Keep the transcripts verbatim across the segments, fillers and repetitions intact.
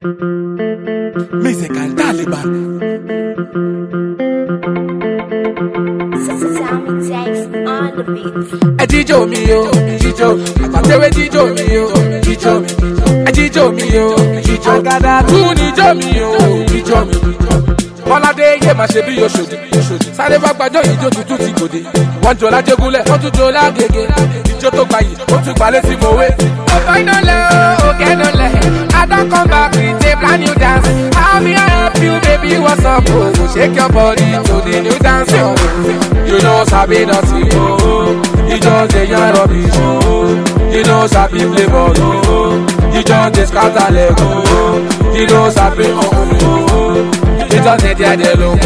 Music and Taliban. Sammy Jax on the beat. A Jijo me yo, Jijo. I got away Jijo me yo, Jijo. A Jijo me yo, Jijo. I got a two Jijo me yo, Jijo me. Holiday ye ma ṣe bí yo ṣòdì, sáré wá gbàjọ́ ìjó tuntun ti gòdè. Wọ́n jọ lájégúnlẹ̀, wọ́n tún jọ lágége. Ìjó tó gbayì, ó tún gbalẹ̀ sí mòwe. Ọ̀pọ̀ iná lẹ̀ o, òkè iná lẹ̀. I don come back with a brand new dance. How me I help you, baby, what's up? Oh, shake your body to the new dance. Oh. You know sabi nothing, oh. You just dey yarn rubbish, oh. You know sabi play ball, oh. You just dey scatter leg, oh. You know sabi, oh, oh, oh. You just dey there, dey look,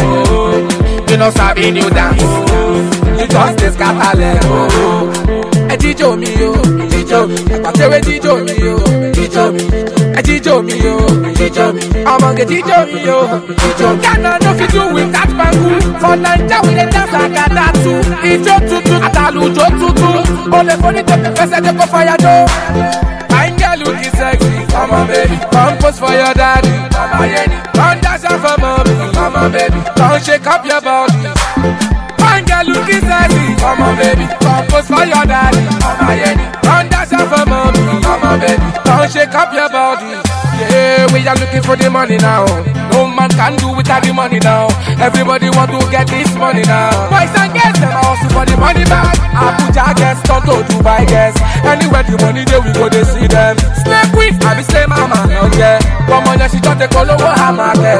oh. You know sabi new dance, oh. You just dey scatter leg, oh. A Jijo me yo, Jijo me. I got away Jijo me yo, Jijo me. A Jijo me yo, Jijo me. I'm gonna get Jijo me yo, Jijo me. Ghana no fit do with that bangu. For Naija we dey dance like a that too. Ijo tutu, atalujo tutu. Only for the top first they go fire do. Fine girl looking sexy, come on baby. Come pose for your daddy, come on baby. Come dance for mommy, come on baby. Come shake up your body. Fine girl looking sexy, come on baby. Come pose for your daddy, come on baby. Come dance for mommy, come on baby. Come shake up your body. Yeah, we are looking for the money now. No man can do without the money now. Everybody want to get this money now. Boys and girls, them are also for the money back. Abuja guests, Tonto, Dubai guests. Anywhere the money there, we go to see them. Snake quick, I be say mama, no yeah. Come on, she just take all over her market.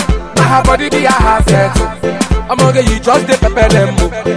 Her body be a half set. I'm gonna you just the pepper them.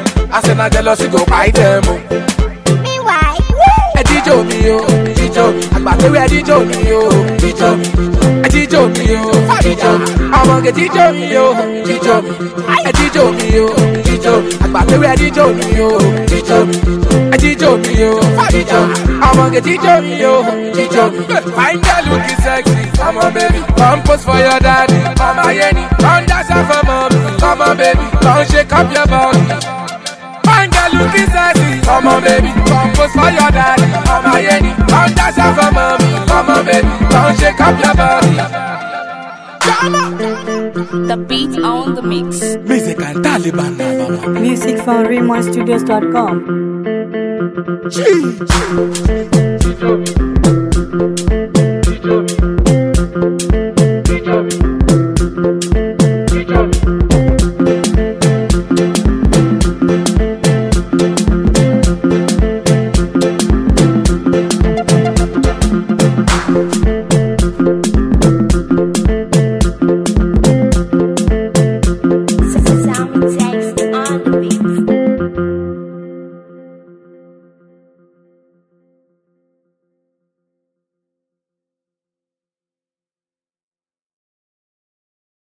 I say na jealousy go buy them. Meanwhile, A Jijo me yo, Jijo. I'm about to wear Jijo me yo, Jijo. A Jijo me yo, Jijo. I'm gonna get Jijo me yo, Jijo. A Jijo me yo, Jijo. I'm about to wear Jijo me yo, Jijo. A Jijo me yo, Jijo. I'm gonna get Jijo me yo, Jijo. Fine girl looking sexy, come on baby. Come pose for your daddy, come on baby. Come dance for mommy, come on baby. Come shake up your body. Fine girl looking sexy, come on baby. Come pose for your daddy, come on baby. Come dance for mommy, come on baby. Come shake up your body. the beat on the mix. Music and Taliban. Music from Remon Studios dot com. Gee.